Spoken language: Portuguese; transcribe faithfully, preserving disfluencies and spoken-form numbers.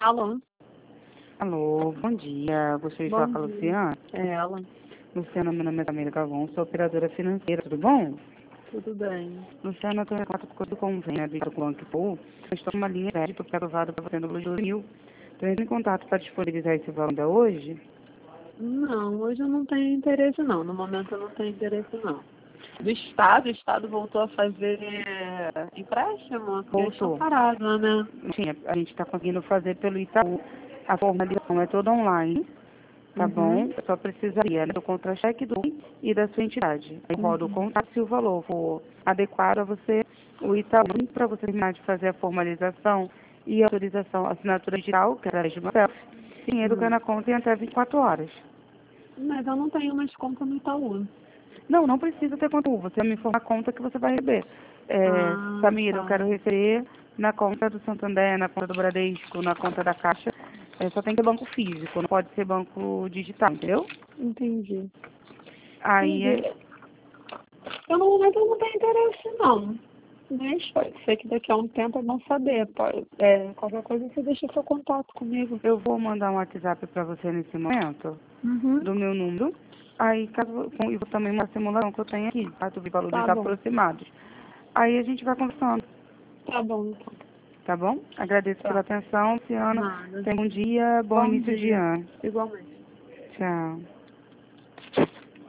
Alô? Alô, bom dia. Gostaria de falar Bom com a dia. Luciana. É ela? Luciana, meu nome é Camila Galvão, sou operadora financeira, tudo bom? Tudo bem. Luciana, eu estou em contato com o convênio do Banco Pool. Eu estou com uma linha de crédito que é aprovada para você no Blue Mil. Estou entrando em contato para disponibilizar esse valor ainda hoje. Não, hoje eu não tenho interesse não. No momento eu não tenho interesse não. Do Estado, o Estado voltou a fazer empréstimo, porque eles estão Voltou. parados, né? Enfim, a gente está conseguindo fazer pelo Itaú. A formalização é toda online, tá Uhum. bom? Eu só precisaria né, do contra-cheque do e da sua entidade. Aí roda o Uhum. contrato, se o valor for adequado a você, o Itaú, para você terminar de fazer a formalização e a autorização, a assinatura digital, que é através de papel, dinheiro cai Hum. na conta em até vinte e quatro horas. Mas eu não tenho mais conta no Itaú. Não, não precisa ter conta. Você me informa a conta que você vai receber. É, Ah, Samira, eu tá. quero receber na conta do Santander, na conta do Bradesco, na conta da Caixa. É, só tem que ser banco físico, não pode ser banco digital, entendeu? Entendi. Aí, é- Entendi. Eu no momento eu não tenho interesse não. Mas pode ser que daqui a um tempo eu não saber. Pode, é, qualquer coisa você deixa seu contato comigo. eu vou mandar um WhatsApp para você nesse momento, Uhum. do meu número. Aí, caso, com- e vou também uma simulação que eu tenho aqui, tá? Tu vi valores Tá bom. aproximados. Aí a gente vai conversando, Tá bom, então. tá bom? Agradeço pela Tá. atenção, Luciana. Nada. Tenha um bom dia, bom Bom início de dia. ano. Igualmente. Tchau.